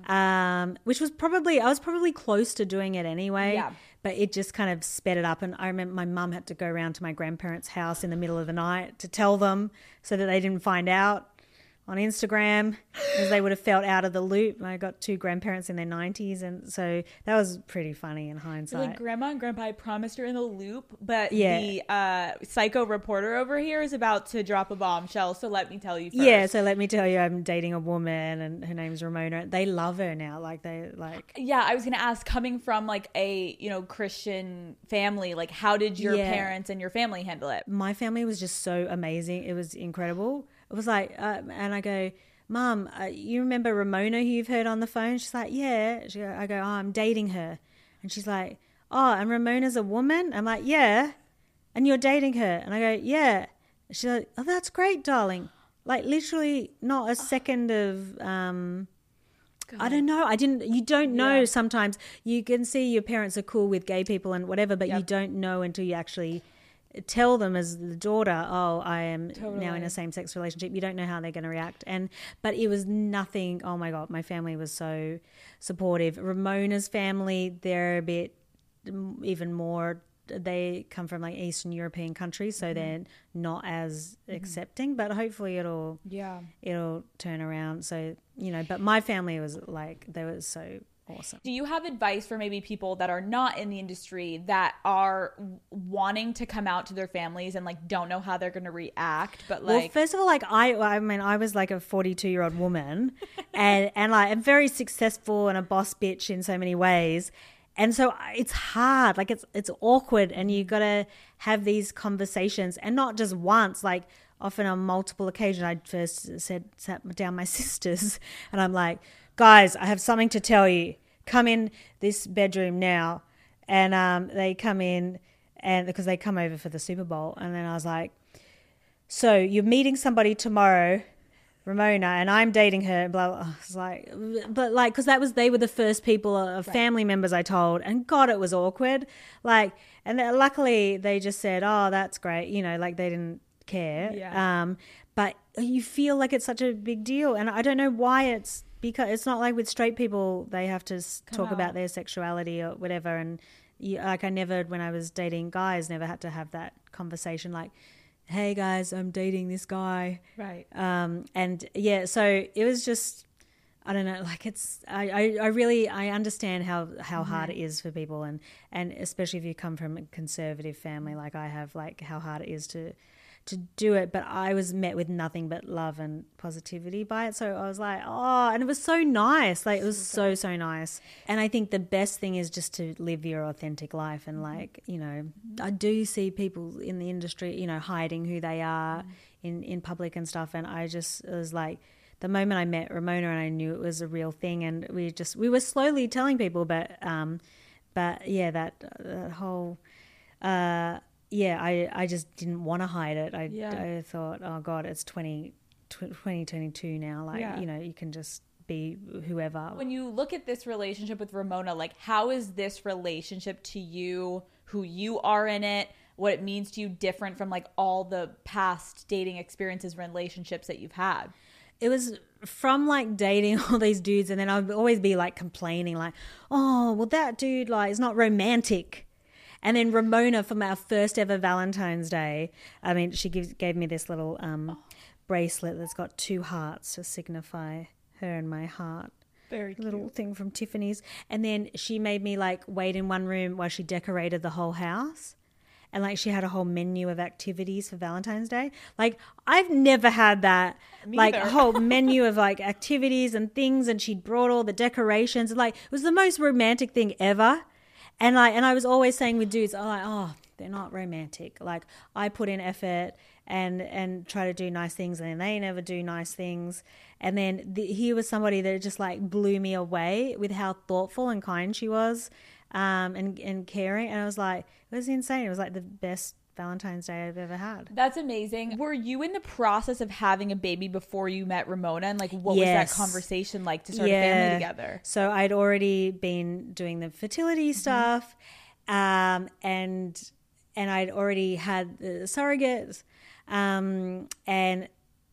Um, which was probably, I was probably close to doing it anyway, Yeah. but it just kind of sped it up. And I remember my mum had to go around to my grandparents' house in the middle of the night to tell them so that they didn't find out on Instagram, because they would have felt out of the loop. I got two grandparents in their nineties, and so that was pretty funny in hindsight. Like grandma and grandpa, I promised you're in the loop, but Yeah. the uh, psycho reporter over here is about to drop a bombshell. So let me tell you first. Yeah, so let me tell you, I'm dating a woman, and her name's Ramona. They love her now. Like they like. Yeah, I was gonna ask, coming from like a you know Christian family, like how did your Yeah. parents and your family handle it? My family was just so amazing. It was incredible. It was like, uh, and I go, Mum, uh, you remember Ramona who you've heard on the phone? She's like, yeah. She, I go, oh, I'm dating her. And she's like, oh, and Ramona's a woman? I'm like, yeah. And you're dating her? And I go, yeah. She's like, oh, that's great, darling. Like literally not a second of, um, I don't know. I didn't, you don't know Yeah. sometimes. You can see your parents are cool with gay people and whatever, but you Yep. don't know until you actually tell them as the daughter, oh, I am now Totally. in a same-sex relationship. You don't know how they're going to react. And but it was nothing. Oh my God, my family was so supportive. Ramona's family, they're a bit mm, even more, they come from like Eastern European countries, so they're not as accepting, but hopefully it'll Yeah. it'll turn around. So, you know, but my family was like, they were so awesome. Do you have advice for maybe people that are not in the industry that are wanting to come out to their families and like don't know how they're going to react? But Well, like, first of all, like I, I mean, I was like a forty-two-year-old woman, and and like I'm very successful and a boss bitch in so many ways, and so it's hard. Like it's it's awkward, and you got to have these conversations, and not just once. Like often on multiple occasions. I first said sat down my sisters, and I'm like, guys, I have something to tell you. Come in this bedroom now, and um, they come in, and because they come over for the Super Bowl, and then I was like, so you're meeting somebody tomorrow, Ramona, and I'm dating her. Blah blah. I was like, but like, because that was they were the first people, uh, family members I told, and God, it was awkward. Like, and then luckily they just said, oh, that's great, you know, like they didn't care. Yeah. Um, but you feel like it's such a big deal, and I don't know why it's. Because it's not like with straight people, they have to s- talk out. about their sexuality or whatever. And you, like I never, when I was dating guys, never had to have that conversation like, hey guys, I'm dating this guy. right. Um, and yeah, so it was just, I don't know, like it's, I, I, I really, I understand how, how hard it is for people. And, and especially if you come from a conservative family like I have, like how hard it is to, to do it. But I was met with nothing but love and positivity by it. So I was like, oh, and it was so nice. Like it was so, so nice. And I think the best thing is just to live your authentic life. And like, you know, I do see people in the industry, you know, hiding who they are in, in public and stuff. And I just it was like, the moment I met Ramona and I knew it was a real thing, and we just, we were slowly telling people, but, um, but yeah, that, that whole, uh, yeah, I, I just didn't want to hide it. I, Yeah. I thought, oh God, it's twenty, twenty twenty-two now. Like, Yeah. you know, you can just be whoever. When you look at this relationship with Ramona, like how is this relationship to you, who you are in it, what it means to you different from like all the past dating experiences, relationships that you've had? It was from like dating all these dudes, and then I would always be like complaining like, oh, well that dude like is not romantic. And then Ramona, from our first ever Valentine's Day, I mean, she gives, gave me this little um, bracelet that's got two hearts to signify her and my heart. Very cute. Little thing from Tiffany's. And then she made me like wait in one room while she decorated the whole house. And like she had a whole menu of activities for Valentine's Day. Like I've never had that, Me like either. a whole menu of like activities and things. And she'd brought all the decorations. Like it was the most romantic thing ever. And like, and I was always saying with dudes, I'm like, oh, they're not romantic. Like I put in effort and and try to do nice things, and they never do nice things. And then the, here was somebody that just like blew me away with how thoughtful and kind she was. um, and, and caring. And I was like, it was insane. It was like the best Valentine's Day I've ever had. That's amazing. Were you in the process of having a baby before you met Ramona? And like, what Yes. was that conversation like to start Yeah. a family together? So I'd already been doing the fertility stuff, um, and and I'd already had the surrogates, um, and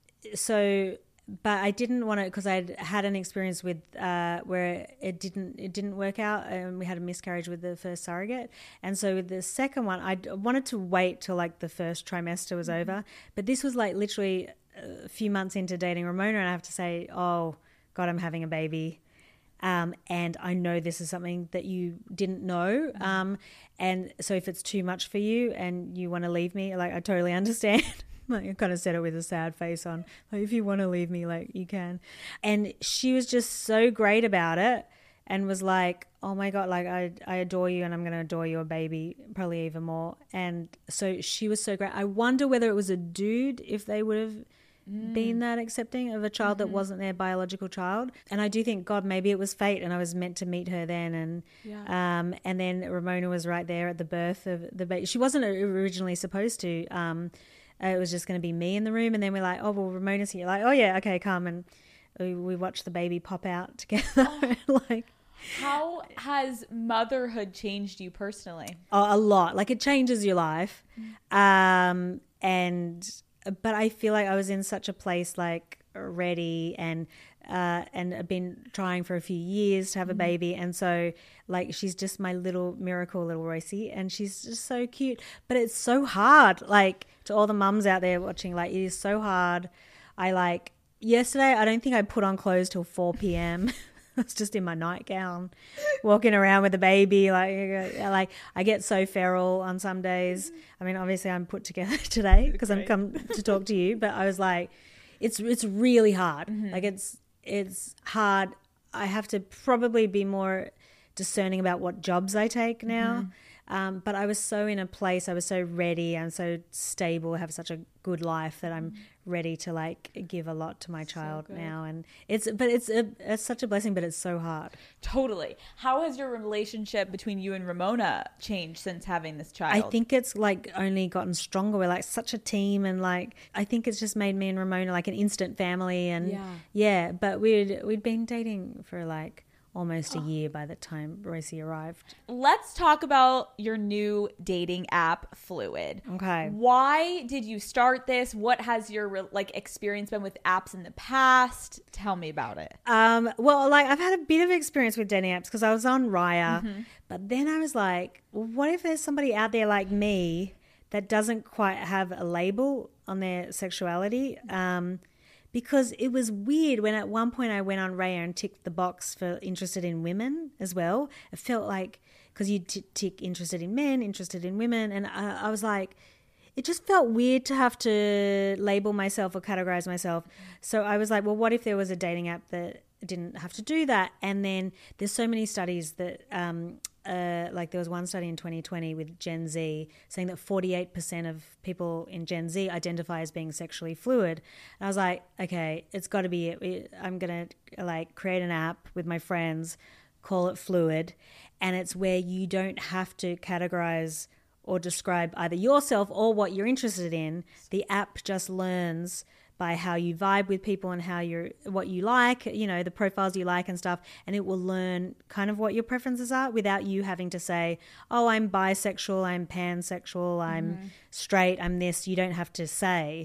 so. But I didn't want to, because I'd had an experience with uh, where it didn't it didn't work out, and we had a miscarriage with the first surrogate. And so with the second one, I wanted to wait till like the first trimester was over. But this was like literally a few months into dating Ramona, and I have to say, oh God, I'm having a baby. Um, and I know this is something that you didn't know. Um, and so if it's too much for you and you want to leave me, like I totally understand. Like I kind of said it with a sad face on. Like, if you want to leave me, like you can. And she was just so great about it, and was like, "Oh my God, like I I adore you, and I'm gonna adore your baby probably even more." And so she was so great. I wonder whether it was a dude, if they would have mm. been that accepting of a child mm-hmm. that wasn't their biological child. And I do think, God, maybe it was fate, and I was meant to meet her then. And yeah. um and then Ramona was right there at the birth of the baby. She wasn't originally supposed to. Um, It was just going to be me in the room, and then we're like, oh, well, Ramona's here. Like, oh, yeah, okay, come. And we, we watched the baby pop out together. Like, how has motherhood changed you personally? Oh, a lot. Like, it changes your life. Mm. Um, and but I feel like I was in such a place, like, ready and uh, and I've been trying for a few years to have a baby. And so, like, she's just my little miracle, little Roycey, and she's just so cute. But it's so hard, like, to all the mums out there watching, like, it is so hard. I, like, yesterday, I don't think I put on clothes till four p.m. I was just in my nightgown, walking around with a baby. Like, like I get so feral on some days. I mean, obviously, I'm put together today because I'm come to talk to you. But I was like, it's it's really hard. Mm-hmm. Like, it's it's hard. I have to probably be more discerning about what jobs I take now. Mm-hmm. Um, but I was so in a place, I was so ready and so stable, have such a good life that I'm ready to, like, give a lot to my child so now. And it's, but it's, a, it's such a blessing, but it's so hard. Totally. How has your relationship between you and Ramona changed since having this child? I think it's, like, only gotten stronger. We're, like, such a team, and, like, I think it's just made me and Ramona like an instant family. And yeah, yeah but we'd, we'd been dating for, like, almost a year by the time Roycey arrived. Let's talk about your new dating app, Fluid. Okay. Why did you start this? What has your like experience been with apps in the past? Tell me about it. Um, well, like, I've had a bit of experience with dating apps because I was on Raya, mm-hmm. but then I was like, well, what if there's somebody out there like me that doesn't quite have a label on their sexuality? Um, Because it was weird when at one point I went on Raya and ticked the box for interested in women as well. It felt like, because you t- tick interested in men, interested in women, and I, I was like, it just felt weird to have to label myself or categorize myself. So I was like, well, what if there was a dating app that didn't have to do that? And then there's so many studies that um, uh, like there was one study in twenty twenty with Gen Z saying that forty-eight percent of people in Gen Z identify as being sexually fluid. And I was like, okay, it's got to be it. I'm going to like create an app with my friends, call it Fluid. And it's where you don't have to categorize or describe either yourself or what you're interested in. The app just learns by how you vibe with people and how you're, what you like, you know, the profiles you like and stuff, and it will learn kind of what your preferences are without you having to say, oh, I'm bisexual, I'm pansexual, I'm mm-hmm. straight, I'm this. You don't have to say.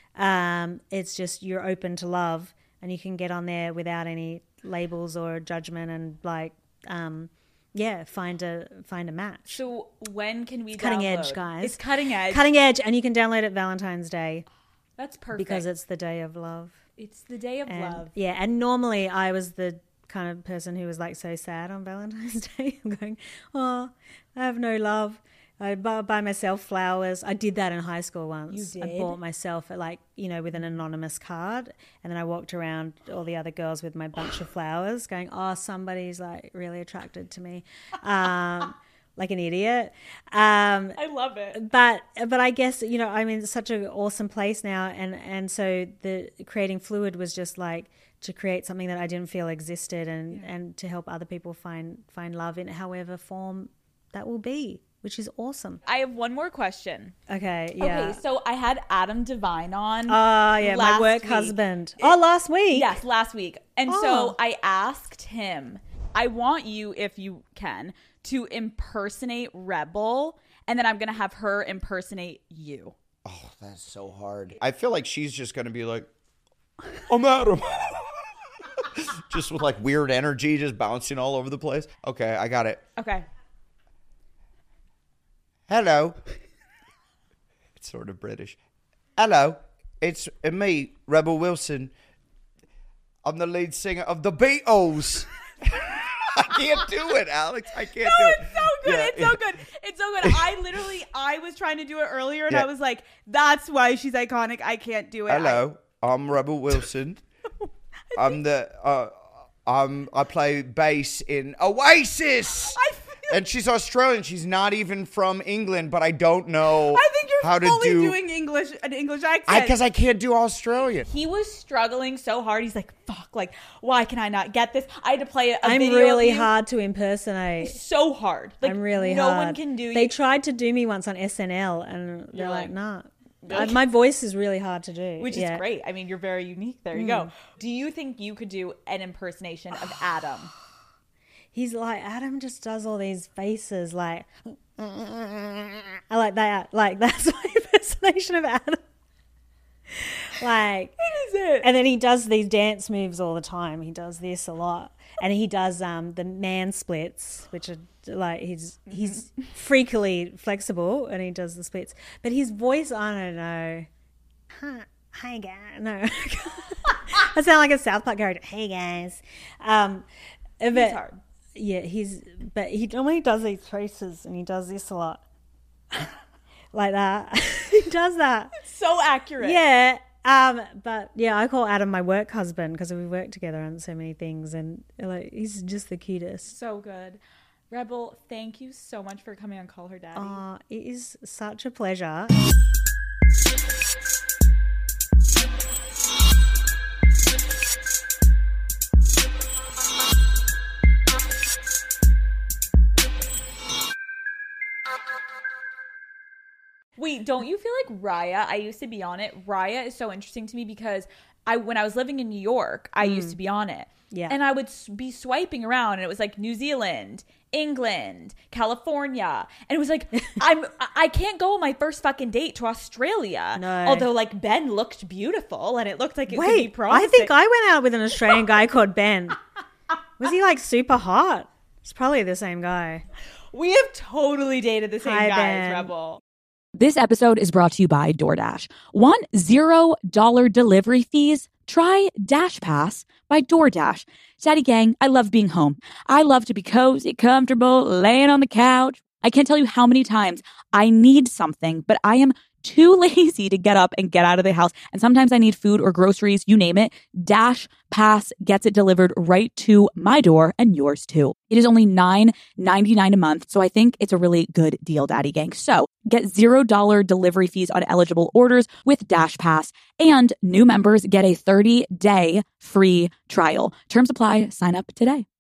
Um, it's just you're open to love, and you can get on there without any labels or judgment, and like, um, yeah, find a find a match. So when can we? It's download? Cutting edge, guys. It's cutting edge. Cutting edge, and you can download it Valentine's Day. That's perfect. Because it's the day of love. It's the day of and, love. Yeah, and normally I was the kind of person who was like so sad on Valentine's Day. I'm going, oh, I have no love. I buy, buy myself flowers. I did that in high school once. You did? I bought myself, like, you know, with an anonymous card, and then I walked around all the other girls with my bunch of flowers going, oh, somebody's like really attracted to me. Um, like an idiot. Um, I love it. But but I guess, you know, I mean, it's such an awesome place now. And, and so the creating Fluid was just like to create something that I didn't feel existed and, yeah. and to help other people find find love in however form that will be, which is awesome. I have one more question. Okay, yeah. Okay, so I had Adam Devine on. Oh, yeah, my work week. husband. Oh, last week? Yes, last week. And oh. so I asked him, I want you, if you can, to impersonate Rebel, and then I'm going to have her impersonate you. Oh, that's so hard. I feel like she's just going to be like, I'm Adam. Just with like weird energy, just bouncing all over the place. Okay, I got it. Okay. Hello. It's sort of British. Hello. It's me, Rebel Wilson. I'm the lead singer of the Beatles. I can't do it, Alex. I can't no, do it. It's so good. Yeah. It's so good. It's so good. I literally, I was trying to do it earlier, and Yeah. I was like, that's why she's iconic. I can't do it. Hello. I, I'm Rebel Wilson. I'm the, uh, I'm, I play bass in Oasis. I feel- And she's Australian. She's not even from England, but I don't know I think you're how to fully do doing English, an English accent. Because I, I can't do Australian. He was struggling so hard. He's like, fuck, like, why can I not get this? I had to play a I'm video really of you. hard to impersonate. So hard. Like, I'm really no hard. one can do They you. tried to do me once on S N L, and they're You're like, like, nah. Really? I, my voice is really hard to do. Which yeah. is great. I mean, you're very unique. There you go. Do you think you could do an impersonation of Adam? He's like, Adam just does all these faces like, I like that. Like, that's my impersonation of Adam. Like, What is it? and then he does these dance moves all the time. He does this a lot. And he does um, the man splits, which are like, he's he's freakily flexible, and he does the splits. But his voice, I don't know. Huh. Hey guys, no. I sound like a South Park character. Hey guys. Um, but, He's hard. Yeah, he's, but he normally does these faces, and he does this a lot. Like that. He does that. So accurate. Yeah. Um, but yeah, I call Adam my work husband because we work together on so many things, and like he's just the cutest. So good. Rebel, thank you so much for coming on Call Her Daddy. Oh, it is such a pleasure. Wait, don't you feel like Raya? I used to be on it. Raya is so interesting to me because I, when I was living in New York, I used to be on it. Yeah. And I would s- be swiping around, and it was like New Zealand, England, California. And it was like, I'm, I- I can't go on my first fucking date to Australia. No. Although, like, Ben looked beautiful, and it looked like it could be Wait, promising. I think I went out with an Australian guy called Ben. Was he like super hot? It's probably the same guy. We have totally dated the same Hi, guys, Ben. Rebel. This episode is brought to you by DoorDash. Want zero dollar delivery fees? Try Dash Pass by DoorDash. Daddy gang, I love being home. I love to be cozy, comfortable, laying on the couch. I can't tell you how many times I need something, but I am too lazy to get up and get out of the house. And sometimes I need food or groceries, you name it. Dash Pass gets it delivered right to my door and yours too. It is only nine ninety-nine a month, so I think it's a really good deal, Daddy Gang. So get zero dollar delivery fees on eligible orders with Dash Pass, and new members get a thirty day free trial. Terms apply. Sign up today.